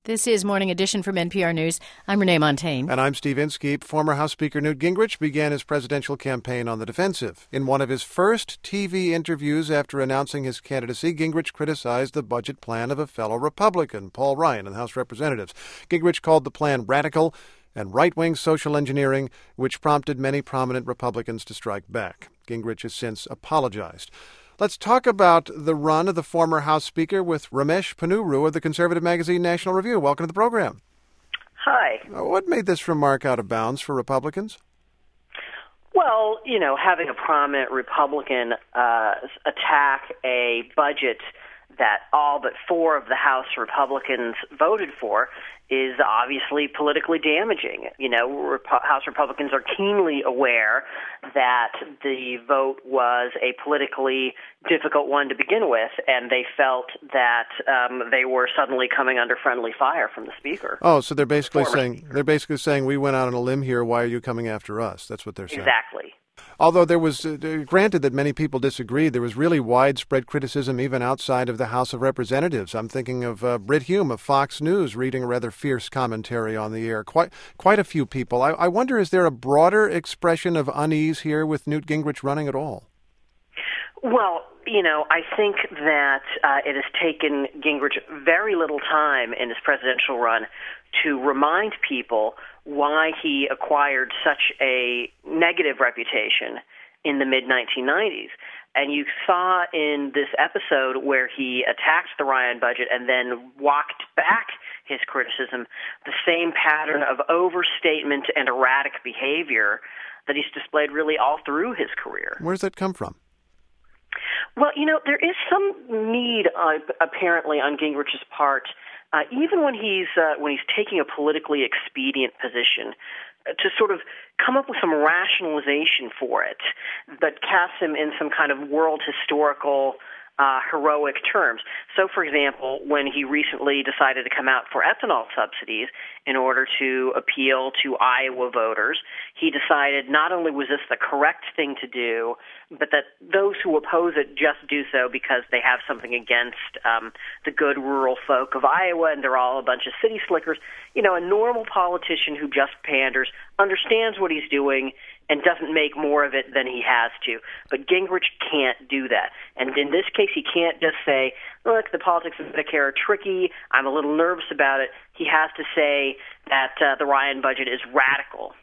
This is Morning Edition from NPR News. I'm Renee Montagne. And I'm Steve Inskeep. Former House Speaker Newt Gingrich began his presidential campaign on the defensive. In one of his first TV interviews after announcing his candidacy, Gingrich criticized the budget plan of a fellow Republican, Paul Ryan, in the House of Representatives. Gingrich called the plan radical and right-wing social engineering, which prompted many prominent Republicans to strike back. Gingrich has since apologized. Let's talk about the run of the former House Speaker with Ramesh Ponnuru of the conservative magazine National Review. Welcome to the program. Hi. What made this remark out of bounds for Republicans? Well, having a prominent Republican attack a budget that all but four of the House Republicans voted for is obviously politically damaging. House Republicans are keenly aware that the vote was a politically difficult one to begin with, and they felt that they were suddenly coming under friendly fire from the Speaker. Oh, so they're basically saying we went out on a limb here. Why are you coming after us? That's what they're saying. Exactly. Although there was, granted that many people disagreed, there was really widespread criticism even outside of the House of Representatives. I'm thinking of Brit Hume of Fox News reading a rather fierce commentary on the air. Quite a few people. I wonder, is there a broader expression of unease here with Newt Gingrich running at all? Well, I think that it has taken Gingrich very little time in his presidential run to remind people why he acquired such a negative reputation in the mid-1990s. And you saw in this episode where he attacked the Ryan budget and then walked back his criticism, the same pattern of overstatement and erratic behavior that he's displayed really all through his career. Where does that come from? Well, there is some need, apparently, on Gingrich's part, even when he's taking a politically expedient position, to sort of come up with some rationalization for it that casts him in some kind of world historical heroic terms. So, for example, when he recently decided to come out for ethanol subsidies in order to appeal to Iowa voters, he decided not only was this the correct thing to do, but that those who oppose it just do so because they have something against the good rural folk of Iowa and they're all a bunch of city slickers. A normal politician who just panders understands what he's doing and doesn't make more of it than he has to. But Gingrich can't do that. And in this case, he can't just say, look, the politics of Medicare are tricky, I'm a little nervous about it. He has to say that the Ryan budget is radical.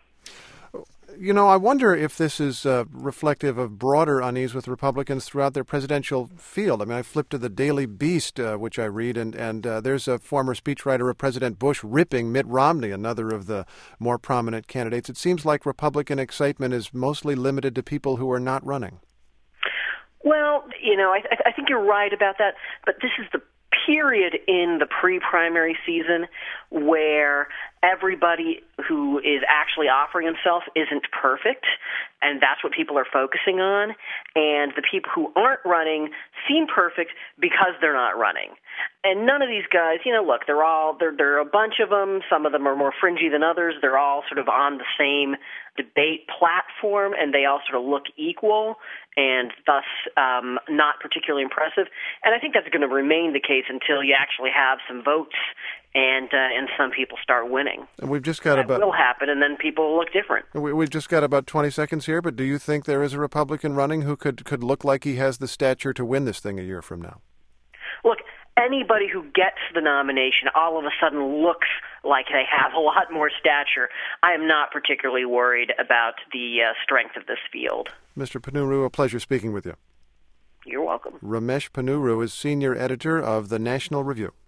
I wonder if this is reflective of broader unease with Republicans throughout their presidential field. I mean, I flipped to the Daily Beast, which I read, and there's a former speechwriter of President Bush ripping Mitt Romney, another of the more prominent candidates. It seems like Republican excitement is mostly limited to people who are not running. Well, I think you're right about that, but this is the period in the pre-primary season where everybody who is actually offering himself isn't perfect, and that's what people are focusing on. And the people who aren't running seem perfect because they're not running. And none of these guys, look, there are a bunch of them. Some of them are more fringy than others. They're all sort of on the same debate platform, and they all sort of look equal and thus not particularly impressive. And I think that's going to remain the case until you actually have some votes and some people start winning. And we've just got that will happen, and then people will look different. We've just got about 20 seconds here, but do you think there is a Republican running who could look like he has the stature to win this thing a year from now? Look, anybody who gets the nomination all of a sudden looks like they have a lot more stature. I am not particularly worried about the strength of this field. Mr. Ponnuru, a pleasure speaking with you. You're welcome. Ramesh Ponnuru is senior editor of the National Review.